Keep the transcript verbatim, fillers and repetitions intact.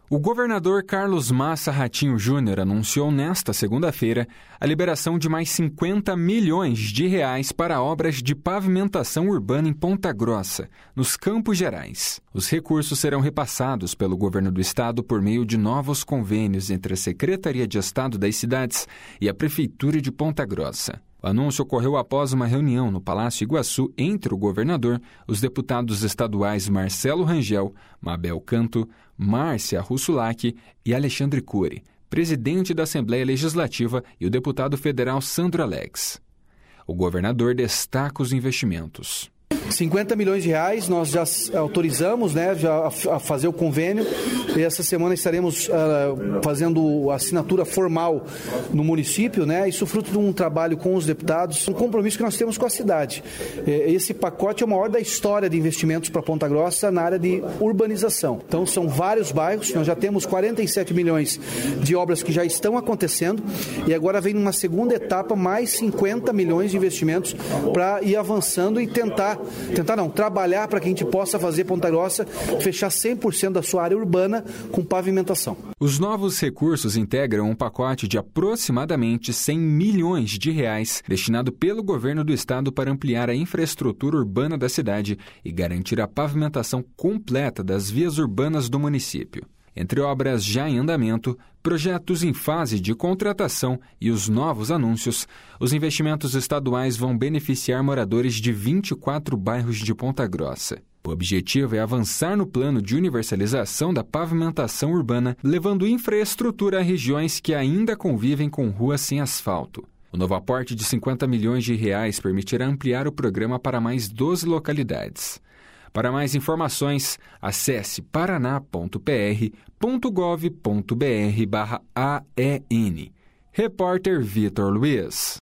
O governador Carlos Massa Ratinho Júnior anunciou nesta segunda-feira a liberação de mais cinquenta milhões de reais para obras de pavimentação urbana em Ponta Grossa, nos Campos Gerais. Os recursos serão repassados pelo governo do estado por meio de novos convênios entre a Secretaria de Estado das Cidades e a Prefeitura de Ponta Grossa. O anúncio ocorreu após uma reunião no Palácio Iguaçu entre o governador, os deputados estaduais Marcelo Rangel, Mabel Canto, Márcia Russulac e Alexandre Cury, presidente da Assembleia Legislativa, e o deputado federal Sandro Alex. O governador destaca os investimentos. cinquenta milhões de reais, nós já autorizamos, né, já a fazer o convênio, e essa semana estaremos uh, fazendo a assinatura formal no município, né, isso fruto de um trabalho com os deputados, um compromisso que nós temos com a cidade. Esse pacote é o maior da história de investimentos para Ponta Grossa na área de urbanização. Então são vários bairros, nós já temos quarenta e sete milhões de obras que já estão acontecendo, e agora vem uma segunda etapa, mais cinquenta milhões de investimentos para ir avançando e tentar Tentar não, trabalhar para que a gente possa fazer Ponta Grossa fechar cem por cento da sua área urbana com pavimentação. Os novos recursos integram um pacote de aproximadamente cem milhões de reais destinado pelo governo do estado para ampliar a infraestrutura urbana da cidade e garantir a pavimentação completa das vias urbanas do município. Entre obras já em andamento, projetos em fase de contratação e os novos anúncios, os investimentos estaduais vão beneficiar moradores de vinte e quatro bairros de Ponta Grossa. O objetivo é avançar no plano de universalização da pavimentação urbana, levando infraestrutura a regiões que ainda convivem com ruas sem asfalto. O novo aporte de cinquenta milhões de reais permitirá ampliar o programa para mais doze localidades. Para mais informações, acesse paraná ponto p r ponto gov ponto b r barra A E N. Repórter Vitor Luiz.